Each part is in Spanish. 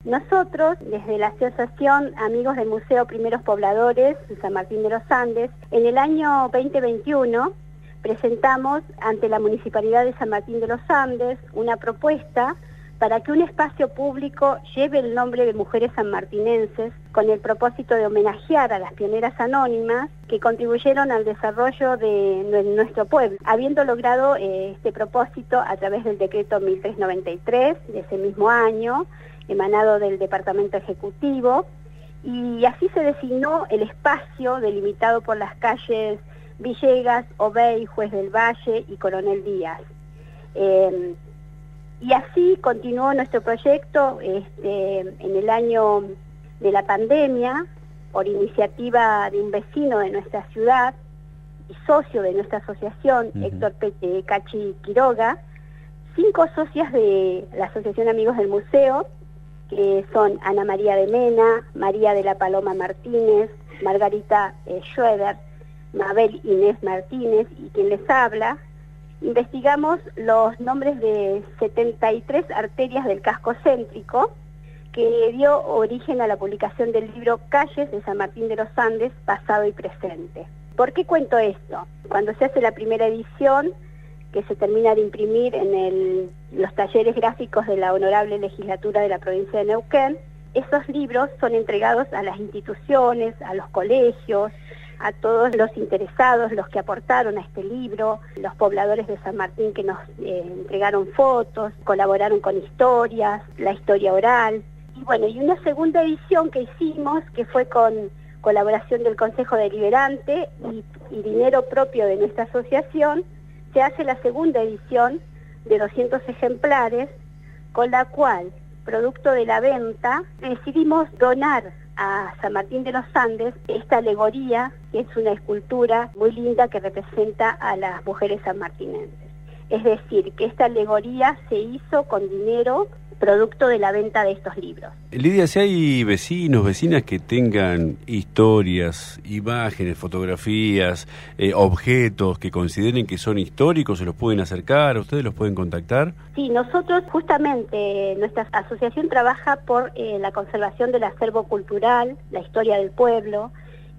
Nosotros, desde la Asociación Amigos del Museo Primeros Pobladores de San Martín de los Andes, en el año 2021 presentamos ante la Municipalidad de San Martín de los Andes una propuesta para que un espacio público lleve el nombre de mujeres sanmartinenses con el propósito de homenajear a las pioneras anónimas que contribuyeron al desarrollo de nuestro pueblo, habiendo logrado este propósito a través del decreto 1393 de ese mismo año, emanado del Departamento Ejecutivo, y así se designó el espacio delimitado por las calles Villegas, Obey, Juez del Valle y Coronel Díaz. Y así continuó nuestro proyecto en el año de la pandemia, por iniciativa de un vecino de nuestra ciudad y socio de nuestra asociación, Héctor Cachi Quiroga, 5 socias de la Asociación Amigos del Museo, que son Ana María de Mena, María de la Paloma Martínez, Margarita Schroeder, Mabel Inés Martínez y quien les habla. Investigamos los nombres de 73 arterias del casco céntrico que dio origen a la publicación del libro Calles de San Martín de los Andes, pasado y presente. ¿Por qué cuento esto? Cuando se hace la primera edición, que se termina de imprimir en los talleres gráficos de la Honorable Legislatura de la provincia de Neuquén, esos libros son entregados a las instituciones, a los colegios, a todos los interesados, los que aportaron a este libro, los pobladores de San Martín que nos entregaron fotos, colaboraron con historias, la historia oral. Y bueno, y una segunda edición que hicimos, que fue con colaboración del Consejo Deliberante y dinero propio de nuestra asociación, se hace la segunda edición de 200 ejemplares, con la cual, producto de la venta, decidimos donar a San Martín de los Andes esta alegoría, que es una escultura muy linda que representa a las mujeres sanmartinenses. Es decir, que esta alegoría se hizo con dinero producto de la venta de estos libros. Lidia, si hay vecinos, vecinas que tengan historias, imágenes, fotografías, objetos que consideren que son históricos, ¿se los pueden acercar? ¿Ustedes los pueden contactar? Sí, nosotros justamente, nuestra asociación trabaja por la conservación del acervo cultural, la historia del pueblo,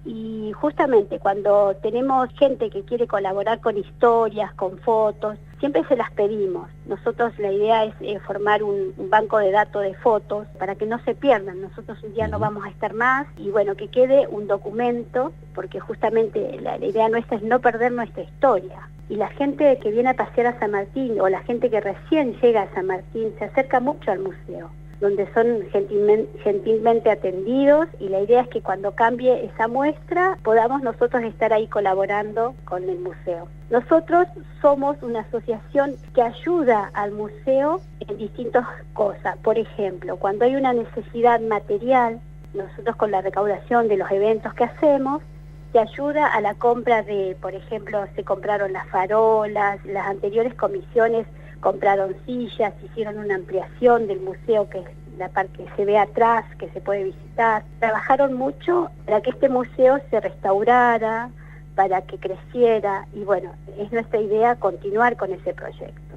y justamente cuando tenemos gente que quiere colaborar con historias, con fotos, siempre se las pedimos. Nosotros la idea es formar un banco de datos de fotos para que no se pierdan. Nosotros un día no vamos a estar más y bueno, que quede un documento, porque justamente la idea nuestra es no perder nuestra historia. Y la gente que viene a pasear a San Martín o la gente que recién llega a San Martín se acerca mucho al museo, donde son gentilmente atendidos, y la idea es que cuando cambie esa muestra podamos nosotros estar ahí colaborando con el museo. Nosotros somos una asociación que ayuda al museo en distintas cosas. Por ejemplo, cuando hay una necesidad material, nosotros con la recaudación de los eventos que hacemos, se ayuda a la compra de, por ejemplo, se compraron las farolas, las anteriores comisiones compraron sillas, hicieron una ampliación del museo, que es la parte que se ve atrás, que se puede visitar. Trabajaron mucho para que este museo se restaurara, para que creciera, y bueno, es nuestra idea continuar con ese proyecto.